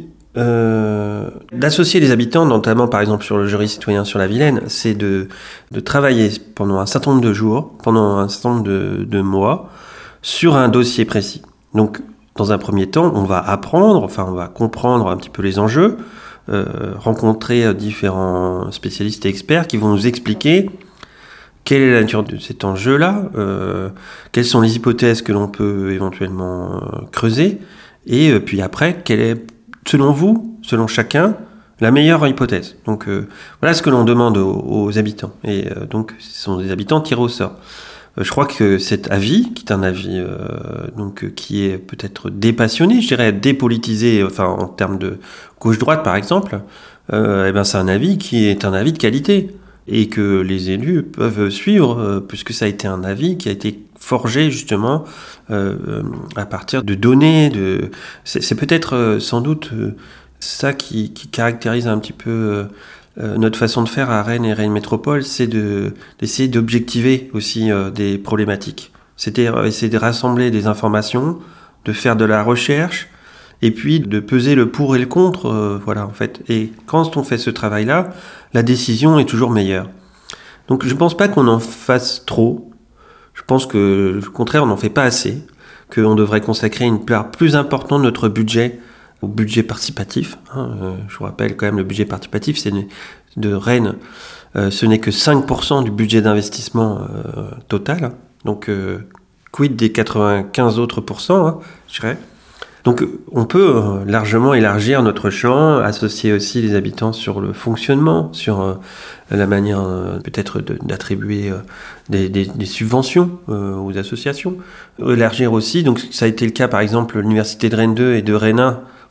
euh, d'associer les habitants, notamment, par exemple, sur le jury citoyen sur la Vilaine, c'est de, de travailler pendant un certain nombre de jours, pendant un certain nombre de, de mois, sur un dossier précis. Donc, dans un premier temps, on va apprendre, enfin, on va comprendre un petit peu les enjeux, euh, rencontrer différents spécialistes et experts qui vont nous expliquer quelle est la nature de cet enjeu-là, euh, quelles sont les hypothèses que l'on peut éventuellement euh, creuser, et euh, puis après, quelle est, selon vous, selon chacun, la meilleure hypothèse. Donc euh, voilà ce que l'on demande aux, aux habitants. Et euh, donc, ce sont des habitants tirés au sort. Euh, je crois que cet avis, qui est un avis euh, donc, euh, qui est peut-être dépassionné, je dirais dépolitisé, enfin en termes de gauche-droite par exemple, euh, eh ben, c'est un avis qui est un avis de qualité. Et que les élus peuvent suivre, euh, puisque ça a été un avis qui a été forgé justement euh, euh, à partir de données. De... C'est, c'est peut-être euh, sans doute euh, ça qui, qui caractérise un petit peu euh, euh, notre façon de faire à Rennes et Rennes Métropole, c'est de, d'essayer d'objectiver aussi euh, des problématiques. C'est-à-dire essayer de rassembler des informations, de faire de la recherche, et puis de peser le pour et le contre, euh, voilà en fait. Et quand on fait ce travail-là, la décision est toujours meilleure. Donc je ne pense pas qu'on en fasse trop. Je pense que, au contraire, on n'en fait pas assez. Qu'on devrait consacrer une part plus importante de notre budget au budget participatif. Hein. Euh, je vous rappelle quand même, le budget participatif, c'est de Rennes, euh, ce n'est que cinq pour cent du budget d'investissement euh, total. Donc euh, quid des quatre-vingt-quinze autres pourcents, hein, je dirais. Donc on peut largement élargir notre champ, associer aussi les habitants sur le fonctionnement, sur euh, la manière euh, peut-être de, d'attribuer euh, des, des, des subventions euh, aux associations. Élargir aussi, donc ça a été le cas par exemple de l'Université de Rennes deux et de Rennes un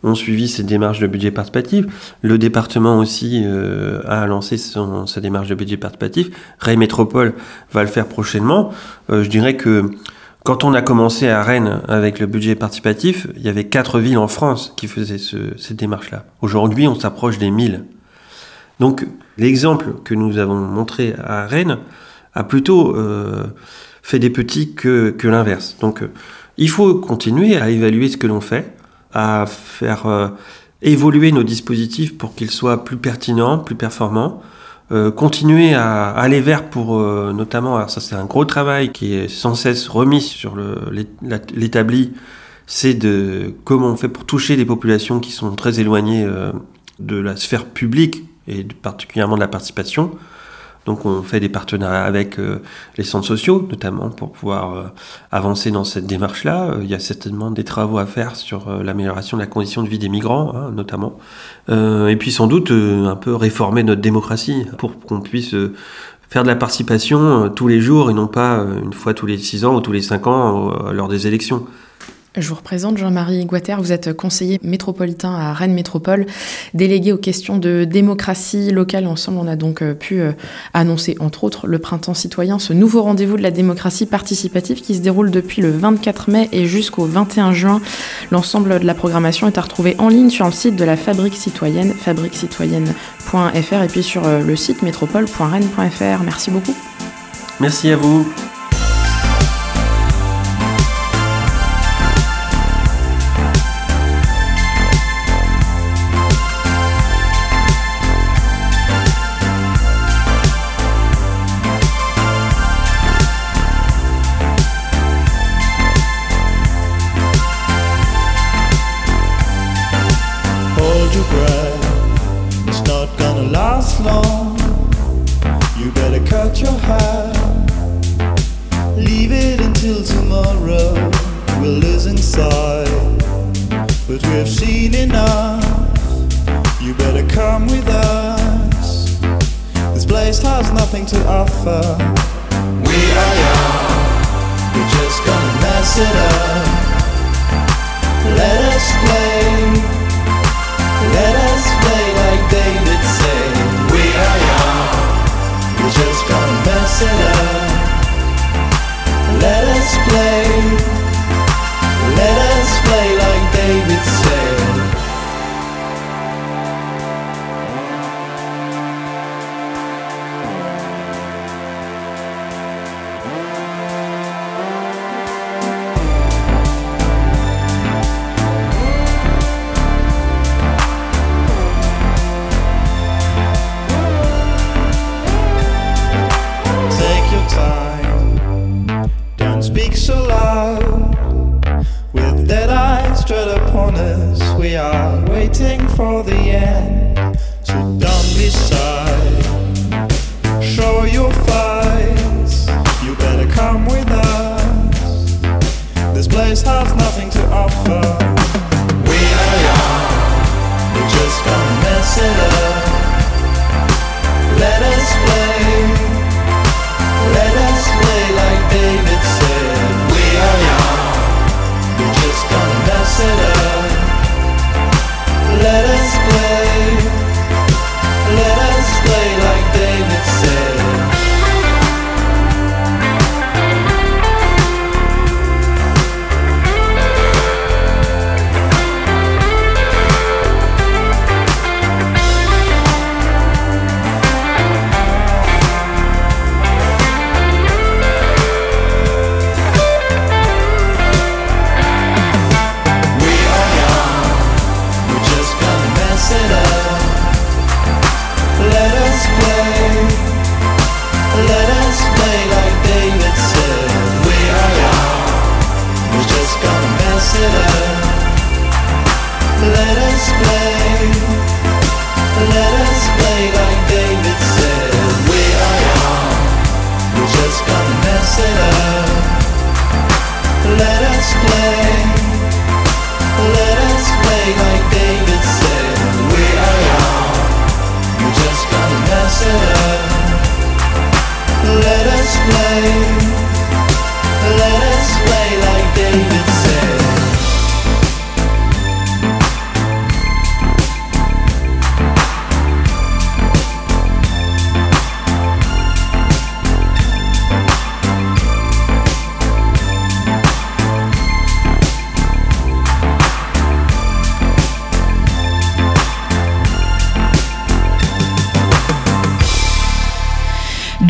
ont suivi ces démarches de budget participatif. Le département aussi euh, a lancé son, sa démarche de budget participatif. Rennes Métropole va le faire prochainement. Euh, je dirais que quand on a commencé à Rennes avec le budget participatif, il y avait quatre villes en France qui faisaient ce, cette démarche-là. Aujourd'hui, on s'approche des mille. Donc, l'exemple que nous avons montré à Rennes a plutôt euh, fait des petits que, que l'inverse. Donc, euh, il faut continuer à évaluer ce que l'on fait, à faire euh, évoluer nos dispositifs pour qu'ils soient plus pertinents, plus performants, euh, continuer à, à aller vers pour, euh, notamment, alors ça c'est un gros travail qui est sans cesse remis sur le, l'établi, c'est de comment on fait pour toucher des populations qui sont très éloignées euh, de la sphère publique et particulièrement de la participation. Donc on fait des partenariats avec euh, les centres sociaux, notamment pour pouvoir euh, avancer dans cette démarche-là. Euh, il y a certainement des travaux à faire sur euh, l'amélioration de la condition de vie des migrants, hein, notamment. Euh, et puis sans doute euh, un peu réformer notre démocratie pour qu'on puisse euh, faire de la participation euh, tous les jours et non pas euh, une fois tous les six ans ou tous les cinq ans euh, lors des élections. Je vous représente Jean-Marie Guater, vous êtes conseiller métropolitain à Rennes Métropole, délégué aux questions de démocratie locale. Ensemble, on a donc pu annoncer, entre autres, le Printemps citoyen, ce nouveau rendez-vous de la démocratie participative qui se déroule depuis le vingt-quatre mai et jusqu'au vingt et un juin. L'ensemble de la programmation est à retrouver en ligne sur le site de la Fabrique citoyenne, fabrique citoyenne point f r, et puis sur le site métropole point rennes point f r. Merci beaucoup. Merci à vous. Long. You better cut your hair, leave it until tomorrow. We're losing sight, but we've seen enough. You better come with us. This place has nothing to offer. We are young, we're just gonna mess it up. Let us play, let us play like David said. We are young, we're just gonna mess it up. Let us play, let us play like David said. We are waiting for the end, so don't be shy. Show your face, you better come with us. This place has nothing to offer. We are young, we're just gonna mess it up. Let us play, let us play like David said. We are young, we're just gonna mess it up. Let us play.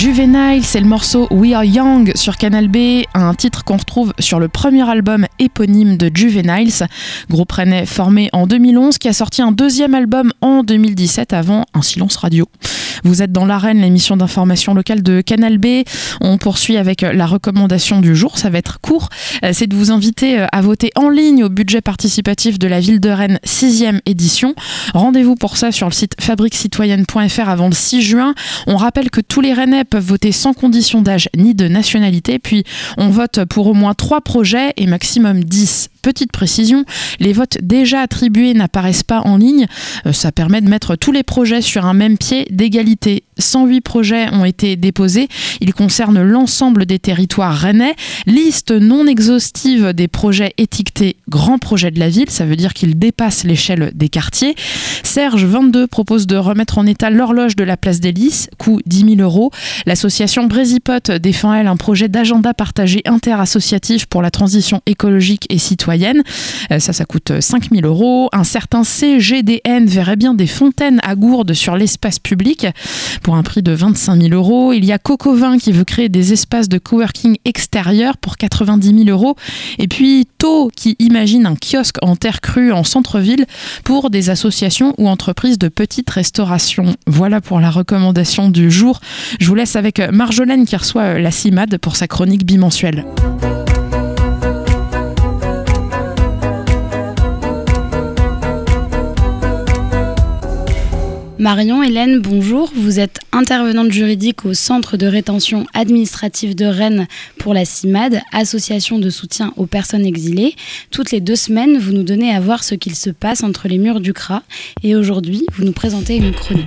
Juvenile, c'est le morceau We Are Young sur Canal B, un titre qu'on retrouve sur le premier album éponyme de Juveniles, groupe rennais formé en deux mille onze qui a sorti un deuxième album en deux mille dix-sept avant un silence radio. Vous êtes dans l'Arène, l'émission d'information locale de Canal B. On poursuit avec la recommandation du jour, ça va être court. C'est de vous inviter à voter en ligne au budget participatif de la ville de Rennes, sixième édition. Rendez-vous pour ça sur le site fabrique citoyenne point f r avant le six juin. On rappelle que tous les Rennais peuvent voter sans condition d'âge ni de nationalité, puis on vote pour au moins trois projets et maximum dix. Petite précision, les votes déjà attribués n'apparaissent pas en ligne. Ça permet de mettre tous les projets sur un même pied d'égalité. cent huit projets ont été déposés. Ils concernent l'ensemble des territoires rennais. Liste non exhaustive des projets étiquetés grands projets de la ville. Ça veut dire qu'ils dépassent l'échelle des quartiers. Serge, vingt-deux, propose de remettre en état l'horloge de la place des Lys, coût dix mille euros. L'association Brésipote défend, elle, un projet d'agenda partagé interassociatif pour la transition écologique et citoyenne. Ça, ça coûte cinq mille euros. Un certain C G D N verrait bien des fontaines à gourdes sur l'espace public pour un prix de vingt-cinq mille euros. Il y a Cocovin qui veut créer des espaces de coworking extérieurs pour quatre-vingt-dix mille euros. Et puis Tau qui imagine un kiosque en terre crue en centre-ville pour des associations ou entreprises de petite restauration. Voilà pour la recommandation du jour. Je vous laisse avec Marjolaine qui reçoit la CIMAD pour sa chronique bimensuelle. Marion, Hélène, bonjour. Vous êtes intervenante juridique au Centre de rétention administrative de Rennes pour la CIMAD, association de soutien aux personnes exilées. Toutes les deux semaines, vous nous donnez à voir ce qu'il se passe entre les murs du C R A. Et aujourd'hui, vous nous présentez une chronique.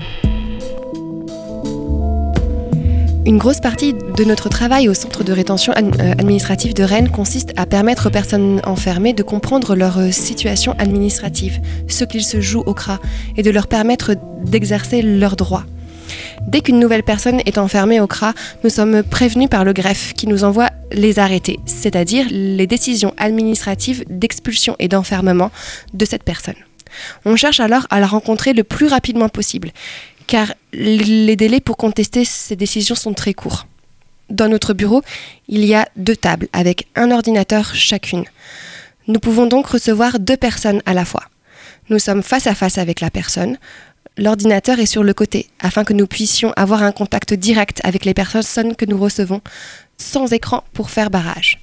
Une grosse partie de notre travail au Centre de rétention administrative de Rennes consiste à permettre aux personnes enfermées de comprendre leur situation administrative, ce qu'ils se jouent au C R A, et de leur permettre d'exercer leurs droits. Dès qu'une nouvelle personne est enfermée au C R A, nous sommes prévenus par le greffe qui nous envoie les arrêtés, c'est-à-dire les décisions administratives d'expulsion et d'enfermement de cette personne. On cherche alors à la rencontrer le plus rapidement possible, car les délais pour contester ces décisions sont très courts. Dans notre bureau, il y a deux tables avec un ordinateur chacune. Nous pouvons donc recevoir deux personnes à la fois. Nous sommes face à face avec la personne. L'ordinateur est sur le côté, afin que nous puissions avoir un contact direct avec les personnes que nous recevons, sans écran pour faire barrage.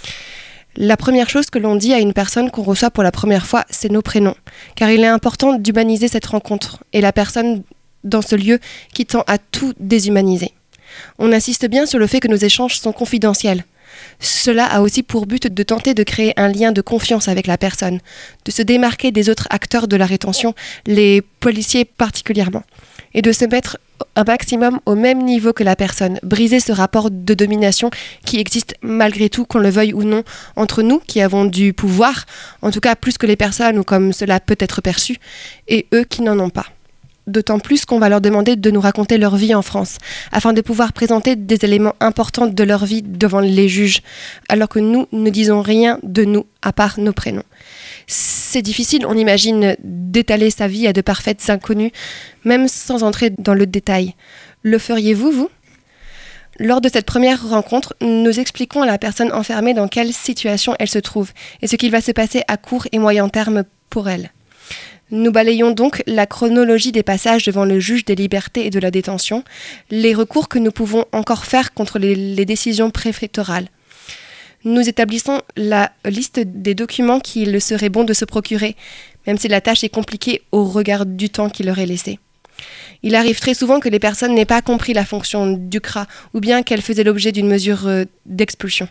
La première chose que l'on dit à une personne qu'on reçoit pour la première fois, c'est nos prénoms, car il est important d'humaniser cette rencontre et la personne dans ce lieu qui tend à tout déshumaniser. On insiste bien sur le fait que nos échanges sont confidentiels. Cela a aussi pour but de tenter de créer un lien de confiance avec la personne, de se démarquer des autres acteurs de la rétention, les policiers particulièrement, et de se mettre un maximum au même niveau que la personne, briser ce rapport de domination qui existe malgré tout, qu'on le veuille ou non, entre nous qui avons du pouvoir, en tout cas plus que les personnes ou comme cela peut être perçu, et eux qui n'en ont pas. D'autant plus qu'on va leur demander de nous raconter leur vie en France, afin de pouvoir présenter des éléments importants de leur vie devant les juges, alors que nous ne disons rien de nous, à part nos prénoms. C'est difficile, on imagine, d'étaler sa vie à de parfaites inconnues, même sans entrer dans le détail. Le feriez-vous, vous ? Lors de cette première rencontre, nous expliquons à la personne enfermée dans quelle situation elle se trouve, et ce qu'il va se passer à court et moyen terme pour elle. Nous balayons donc la chronologie des passages devant le juge des libertés et de la détention, les recours que nous pouvons encore faire contre les, les décisions préfectorales. Nous établissons la liste des documents qu'il serait bon de se procurer, même si la tâche est compliquée au regard du temps qui leur est laissé. Il arrive très souvent que les personnes n'aient pas compris la fonction du C R A, ou bien qu'elles faisaient l'objet d'une mesure d'expulsion.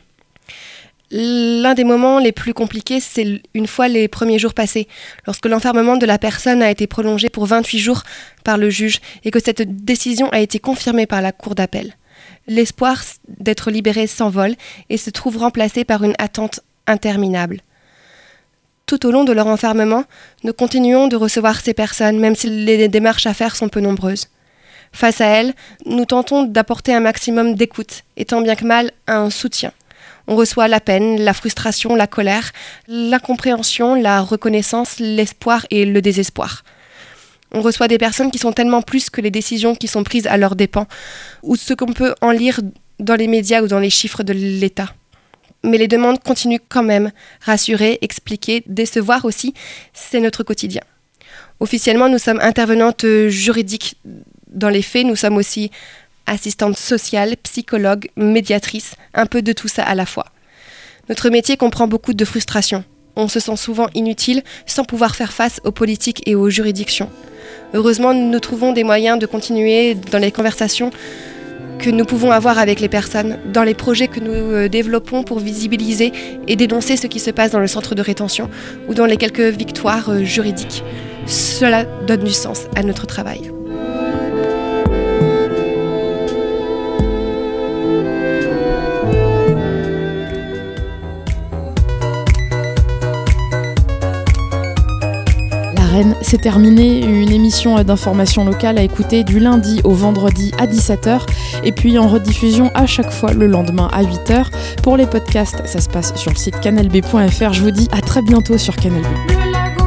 L'un des moments les plus compliqués, c'est une fois les premiers jours passés, lorsque l'enfermement de la personne a été prolongé pour vingt-huit jours par le juge et que cette décision a été confirmée par la cour d'appel. L'espoir d'être libéré s'envole et se trouve remplacé par une attente interminable. Tout au long de leur enfermement, nous continuons de recevoir ces personnes, même si les démarches à faire sont peu nombreuses. Face à elles, nous tentons d'apporter un maximum d'écoute, et tant bien que mal, un soutien. On reçoit la peine, la frustration, la colère, l'incompréhension, la reconnaissance, l'espoir et le désespoir. On reçoit des personnes qui sont tellement plus que les décisions qui sont prises à leurs dépens, ou ce qu'on peut en lire dans les médias ou dans les chiffres de l'État. Mais les demandes continuent quand même. Rassurer, expliquer, décevoir aussi, c'est notre quotidien. Officiellement, nous sommes intervenantes juridiques. Dans les faits, nous sommes aussi assistantes sociales, psychologues, médiatrices, un peu de tout ça à la fois. Notre métier comprend beaucoup de frustration. On se sent souvent inutile, sans pouvoir faire face aux politiques et aux juridictions. Heureusement, nous trouvons des moyens de continuer dans les conversations que nous pouvons avoir avec les personnes, dans les projets que nous développons pour visibiliser et dénoncer ce qui se passe dans le centre de rétention ou dans les quelques victoires juridiques. Cela donne du sens à notre travail. Rennes, c'est terminé, une émission d'information locale à écouter du lundi au vendredi à dix-sept heures et puis en rediffusion à chaque fois le lendemain à huit heures. Pour les podcasts, ça se passe sur le site canal b point f r. Je vous dis à très bientôt sur Canal B.